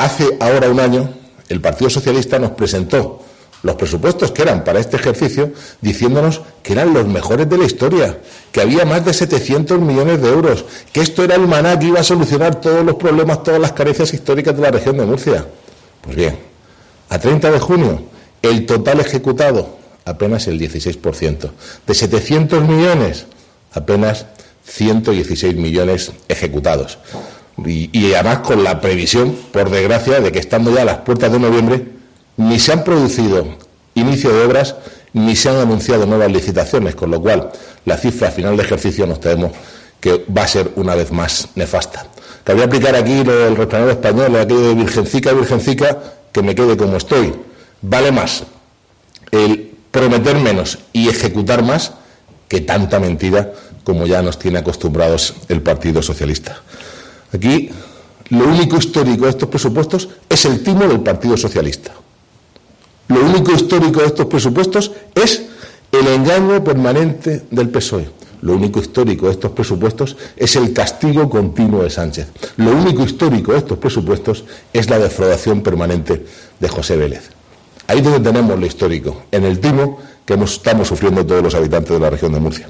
hace ahora un año el Partido Socialista nos presentó los presupuestos que eran para este ejercicio, diciéndonos que eran los mejores de la historia, que había más de 700 millones de euros, que esto era el maná que iba a solucionar todos los problemas, todas las carencias históricas de la región de Murcia. Pues bien, a 30 de junio, el total ejecutado, apenas el 16%. De 700 millones, apenas 116 millones ejecutados. Y además con la previsión, por desgracia, de que estando ya a las puertas de noviembre, ni se han producido inicio de obras, ni se han anunciado nuevas licitaciones, con lo cual la cifra a final de ejercicio nos tememos que va a ser una vez más nefasta. Te voy a aplicar aquí el refranero español, aquello de virgencica, virgencica, que me quede como estoy. Vale más el prometer menos y ejecutar más que tanta mentira como ya nos tiene acostumbrados el Partido Socialista. Aquí lo único histórico de estos presupuestos es el timo del Partido Socialista. Lo único histórico de estos presupuestos es el engaño permanente del PSOE. Lo único histórico de estos presupuestos es el castigo continuo de Sánchez. Lo único histórico de estos presupuestos es la defraudación permanente de José Vélez. Ahí es donde tenemos lo histórico, en el timo que estamos sufriendo todos los habitantes de la región de Murcia.